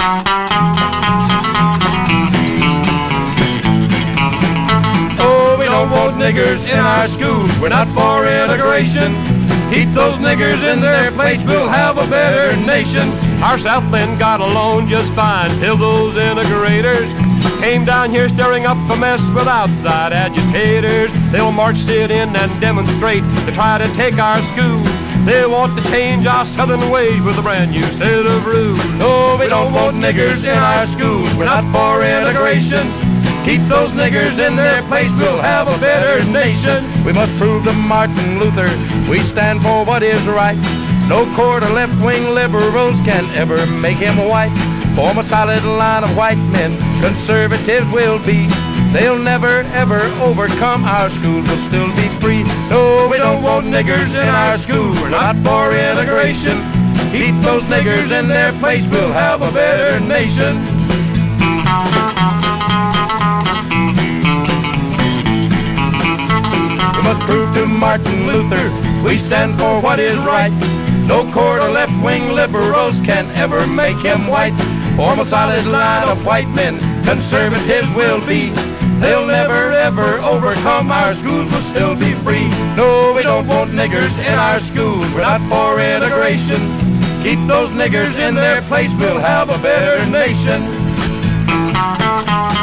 Oh, we don't want niggers in our schools. We're not for integration. Keep those niggers in their place, we'll have a better nation. Our Southland got along just fine till those integrators came down here stirring up a mess with outside agitators. They'll march, sit in, and demonstrate to try to take our schools. They want to change our southern ways with a brand new set of rules. No, we don't want niggers in our schools. We're not for integration. Keep those niggers in their place, we'll have a better nation. We must prove to Martin Luther we stand for what is right. No court of left-wing liberals can ever make him white. Form a solid line of white men, conservatives will be. They'll never ever overcome, our schools will still be free. No, we don't want niggers in our schools, we're not for integration. Keep those niggers in their place, we'll have a better nation. We must prove to Martin Luther we stand for what is right. No court of left-wing liberals can ever make him white. Form a solid line of white men, conservatives will be. They'll never ever overcome, our schools will still be free. No, we don't want niggers in our schools, we're not for integration. Keep those niggers in their place, we'll have a better nation.